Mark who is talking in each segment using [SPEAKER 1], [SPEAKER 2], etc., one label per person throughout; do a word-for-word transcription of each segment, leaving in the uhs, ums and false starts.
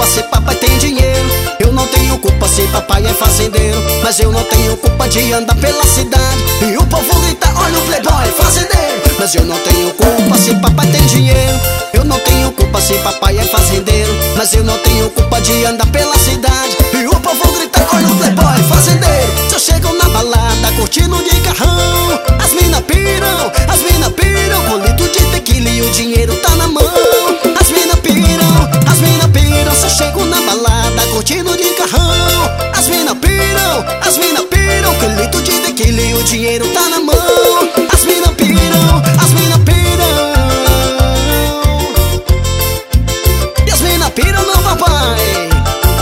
[SPEAKER 1] se papai tem dinheiro. Eu não tenho culpa se papai é fazendeiro. Mas eu não tenho culpa de andar pela cidade e o povo grita, olha o playboy fazendeiro. Mas eu não tenho culpa se papai tem dinheiro. Eu não tenho culpa se papai é fazendeiro. Mas eu não tenho culpa de andar pela cidade e o povo grita, olha o playboy fazendeiro. Se eu chego na balada curtindo de carrão, as mina piram, as mina piram, com litro de tequila e o dinheiro tá na mão. As mina piram, as mina piram. Se eu chego na balada curtindo de carrão, as mina piram, as mina piram, com litro de tequila e o dinheiro tá na mão. As mina piram, as mina piram. E as mina piram não, papai.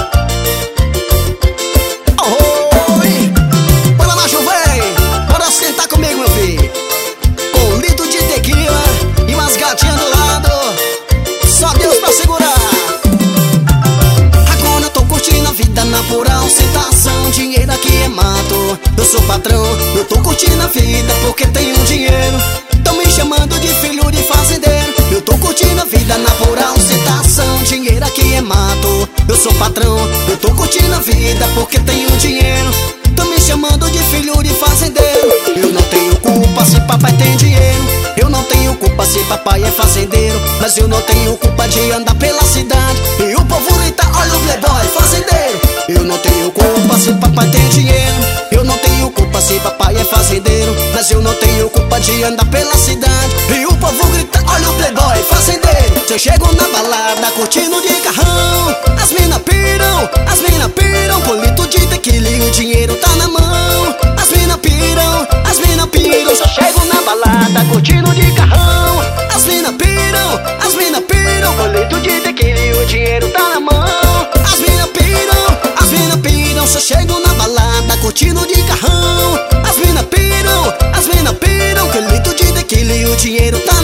[SPEAKER 1] Oi, bora lá, jovem, bora sentar comigo, meu filho. Com um litro de tequila e umas gatinhas do lado, só Deus pra segurar. Agora eu tô curtindo a vida natural, ostentação, dinheiro aqui é mato. Eu sou patrão, eu tô curtindo a vida porque tenho dinheiro. Tão me chamando de filho de fazendeiro. Eu tô curtindo a vida natural, ostentação, dinheiro aqui é mato. Eu sou patrão, eu tô curtindo a vida porque tenho dinheiro. Tão me chamando de filho de fazendeiro. Eu não tenho culpa se papai tem dinheiro. Eu não tenho culpa se papai é fazendeiro. Mas eu não tenho culpa de andar pela cidade e o povo grita, olha o playboy fazendeiro. Eu não tenho culpa se papai tem dinheiro. Eu não tenho culpa se papai é fazendeiro. Mas eu não tenho culpa de andar pela cidade e o povo grita, olha o playboy fazendeiro. Se eu chego na balada curtindo de carrão, as mina piram, as mina piram, com litro de tequila e o dinheiro tá na mão. As mina piram, as mina piram. Se eu chego na balada curtindo de carrão, as mina piram, as mina piram, com litro de tequila e o dinheiro tá na mão. As mina piram, as mina piram. Se eu chego na balada curtindo de carrão, as mina piram, as mina piram, com litro de tequila e o dinheiro tá